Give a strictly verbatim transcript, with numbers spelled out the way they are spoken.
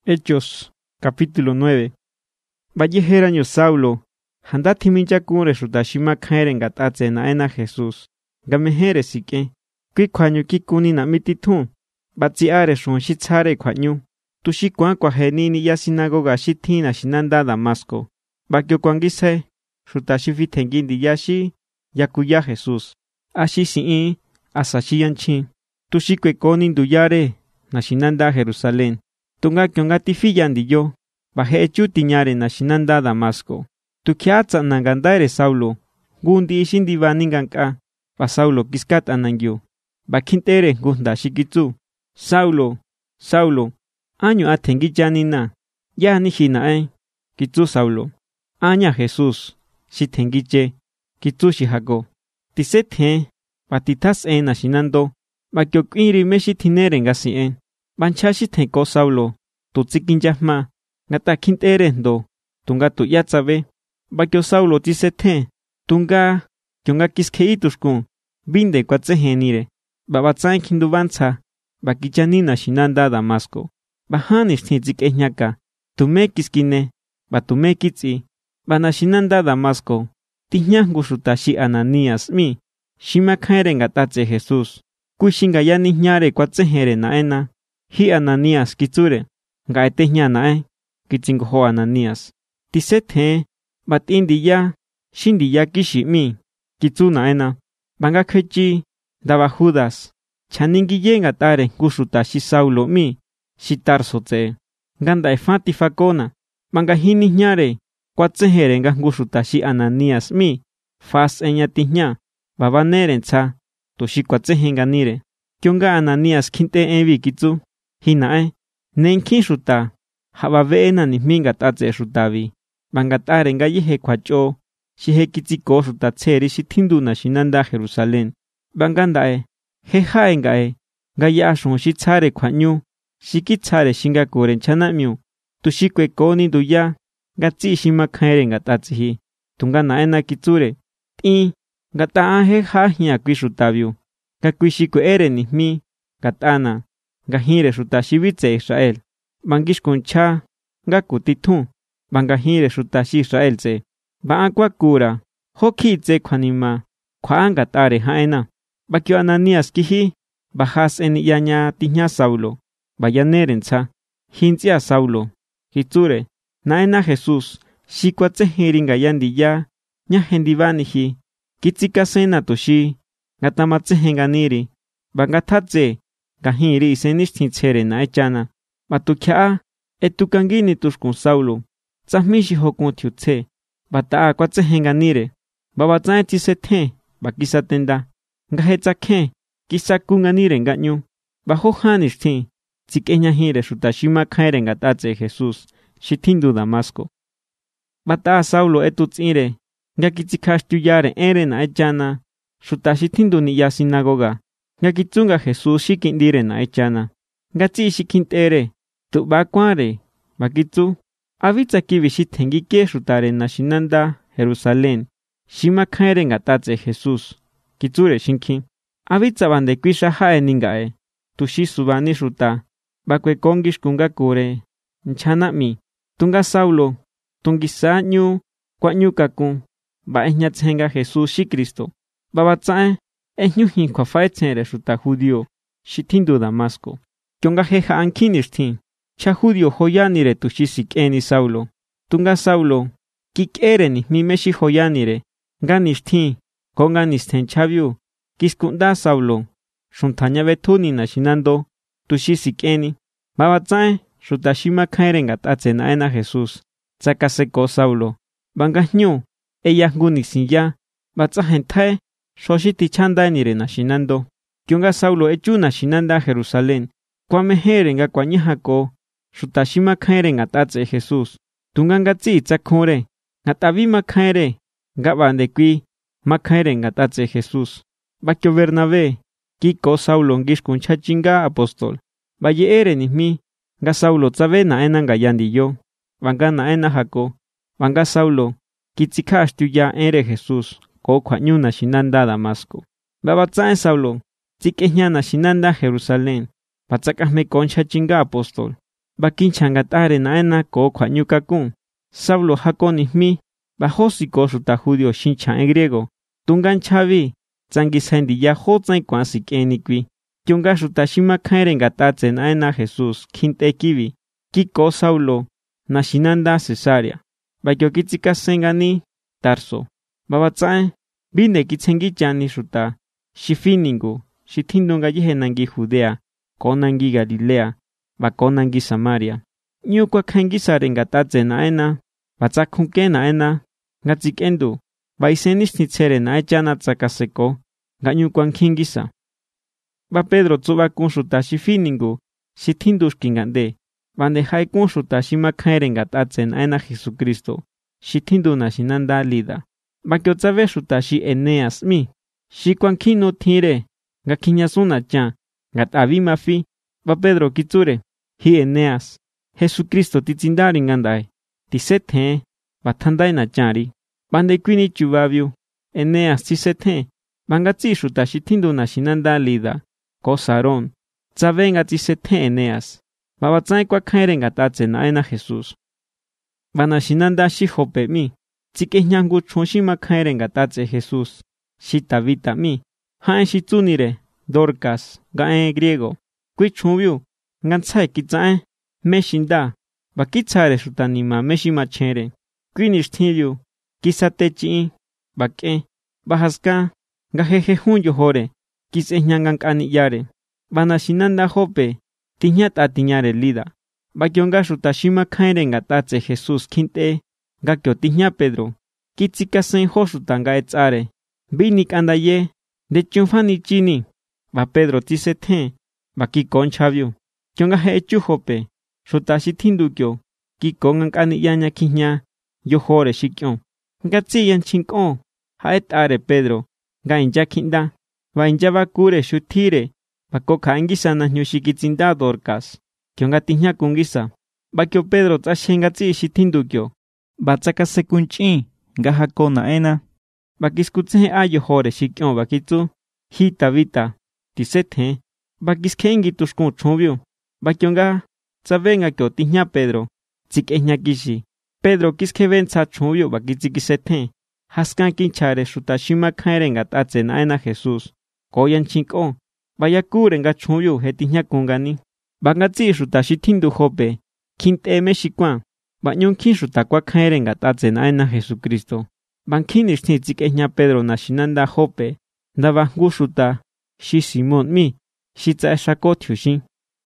Hechos, capítulo nueve. Vallejeraño Saulo, handati minchakure shutashima kaere ngatatse na ena Jesús. Gamehere sike, kui kwanyu kikuni na mititun. Batsiare shon shitsare kwanyu. Tushi kwa kwa henini ya sinagoga shitina shinanda Damasco. Bakyo kwangise, shutashi tengindi yashi, yakuya Jesús. Ashi siin, asashi yanchin. Tushi kwe koni nduyare, na shinanda Jerusalén. Tunga kyonga tifiyan yo, baje chutiñare na shinanda Damasco. Tu kiatsa nangandaire Saulo, gundi ishindi vaninganka, ba Saulo kiskat anangyo. Bakintere gunda shikitsu. Saulo, Saulo, año atengi janina, ya ni hinae, kitsu Saulo. Aña Jesús, si tengiche, kitsu shihago. Tisete, batitas en na shinando, bakyokwiri meshi tinere ngasi en. Banchashi tenko Saulo, tu tsikinjahma, ngata kintere ndo, tunga tu yatsabe, bakyo Saulo tisete, tunga, kyonga kiskeitusku, binde kwatsehenire, babatsain kindubanza, bakichanina shinanda Damasco. Bahanis tintzik eñaka, tume kiskine, batume kitsi, bana shinanda Damasco, tiñangu shutashi Ananías mi, shima kaere ngatatse Jesús, kuishinga yani ñare kwatsehere naena. Hi Ananías kitsure, ngaete ñanae, kitsingoho Ananías. Tisete, bat indi ya, shindi ya kishi mi, kitsuna ena, banga kechi, daba Judas, chaningi yenga tare kushuta shi Saulo mi, shitar sote, ganda efati fakona, banga hini ñare, kwatsehere nga kushuta shi Ananías mi, fas eñati ña, babaneren tsa, toshi kwatsehenga nire, kyonga Ananías kinte evi kitsu. Hinae, nenkin shuta, habavena ni minga tatse shutavi, bangatare nga yehe kwacho, shihe kitsiko shuta tseri shitinduna shinanda Jerusalén, bangandae, hehae ngae, nga yashon shitsare kwanyu, shikitsare shinga koren chanamyu, tushikwe koni duya, gatsi shima kaere nga tatsihi, tunga naena kitsure, ti, gataa heha hia kui shutavyu, gakuishikwe ere ni mi, gatana. Gahire shutashivitse Israel. Bangish kuncha, gakutitun. Bangahire shutashi Israel se. Baakwa kura. Hokitse kwanima. Kwaangatare haena. Bakyo Ananías kihi. Bahas en yaña tiña Saulo. Bayanerensa. Hintia Saulo. Hitsure. Naena Jesús. Shikwatse hiringa yandiya. Nyahendivanihi. Kitsika sena toshi. Gatamatse henganiri. Bangatatse. Kahiri isenishtin tsere na echana. Batukyaa, etukangini tushkun Saulo. Tsahmishi hokun tiutse. Bataa kwatse henganire. Babatsae tisete, bakisatenda. Ngahetsake, kisakunganire nganyu. Bahohanishtin, tsikeñahire shutashima kaere ngatatse Jesús, shitindu Damasco. Bataa Saulo etutsire, ngakitsikashtuyare ere na echana. Shutashitindu ni ya sinagoga. Ngakitsunga Jesús shikindire na echana. Ngatsi shikintere, tu bakware, bakitsu. Avitsa kivi shitengike shutare na shinanda Jerusalén. Shima kaere ngatatse Jesús. Kitsure shinkin. Avitsa bande kuisha hae ningae. Tushi subani shuta. Bakwe kongish kunga kure. Nchana mi. Tunga Saulo. Tungisa nyu. Kwa nyu kakun. Ba eñatsenga Jesús shi Kristo. Babatsae. Eñuhin kwa faetzere shuta judío, shitindu Damasco. Kyonga heja ankinishtin, cha judío hoyanire tushisik eni Saulo. Tunga Saulo, kikere ni mimeshi hoyanire, ganishtin, konganisten chavyu, kiskunda Saulo, shuntaña betuni na shinando, tushisik eni. Babatsae, shutashima kaerenga tatse na ena Jesús, tsakaseko Saulo. Bangahñu, eyahgunixin batsahentae, Shoshiti chanda nire na shinando. Kyonga Saulo echuna shinanda Jerusalén. Kwamehere nga kwanyahako. Shutashima kaere nga tatse Jesús. Tunga ngatsi tsakore. Ngatavi makaere. Nga bandekwi. Makaere nga tatse Jesús. Bakyo Bernabé. Kiko Saulo ngishkun chachinga apostol. Baye ere nismi. Nga Saulo tsabe na ena nga yandiyo. Banga na ena hako. Banga Saulo. Kitsikashtuya ere Jesús. Ko kwanyuna shinanda Damasco. Babatsae Saulo, tsikeñana shinanda Jerusalén, patsakasme concha chinga apostol. Bakin changatare naena ko kwanyukakun. Saulo hakonihmi, bajosiko suta judío shinchan en griego. Tungan chavi, zangisendi ya hotzai kwansik enikwi. Kyonga suta shimakhaire ngatatse naena Jesús kintekivi. Kiko Saulo, nashinanda Cesarea. Bakyo kitsikassengani Tarso. Babatsae, bine kitsengichani suta. Shifiningu, shitindunga yehenangi Judea, konangi Galilea, bakonangi Samaria. Nyukwa kangisare ngatatse naena, batsakunke naena, ngatsikendu, baisenistitsere naechana tsakaseko, nganyukwan kingisa. Ba Pedro tsuba kun suta shifiningu, shitindushkingande, bande hai kun suta shimakhaire ngatatse naena Jesucristo, shitinduna shinanda lida. Bakyo tsabe suta shi Eneas mi. Shikwan kino tire, nga kinyasuna chan, nga tabi mafi, ba Pedro kitsure, hi Eneas, Jesucristo titsindari ngandai, tisethe, batandai na chanri, bande kwini chubabiu, Eneas tisethe, bangatsi shuta shitindu na shinanda lida, ko Saron, tsabe nga tisethe Eneas, babatsai kwa khaire nga tatse na ena Jesús. Bana shinanda shihope mi, tsike nyangu chonshima khaire nga tatse Jesús. Shitabita mi, haen shitsunire, Dorcas, gaen griego, kui chumbiu, ngantsai kitsae, meshinda, bakitsare sutanima meshimachere, kui nishtibiu, kisatechi, bake, bahaska, gajeje hun yohore, kise nyangan kaniyare, banashinanda hope, tiñat atiñare lida, bakyonga sutashima khaire ngatatse Jesús kinte, gakyo tiña Pedro, kitsikasen hosutanga etsare. Binik andaye, de chunfani chini, ba Pedro tisethe, ba kikon chaviu, kyonga he chuhope, sutashi tindukyo, kikon ankani yaña kiña, yohore shikyon, ngatsi yan chinkon, haet are Pedro, ga inja kinda, ba inja bakure shutire, ba koka angisa na nyushikitsinda Dorcas, kyonga tiña kungisa, ba kyo Pedro tashengatsi shitindukyo, ba tsaka sekunchi, ga hakona ena. Bakiskutse ayo hore shikyon bakitsu, hi Tabita, tisethe, bakiskengi tushkun chumbiu, bakyonga, tsabenga kyo tiña Pedro, tsikehnya kishi, Pedro kiskeben tsa chumbiu bakitzikisethe, haskan kinchare shutashima khaire ngatatse naena Jesús, koyan chinko, bayakure nga chumbiu he tiña kungani, bangatsi shutashitindu hope, kinte me shikwan, banyonkin shutakwa khaire ngatatse naena Jesucristo. Bankinish ni tsikehnya Pedro na shinanda hope, ndaba ngushuta, shi Simón mi, shi tsa shakothyushin.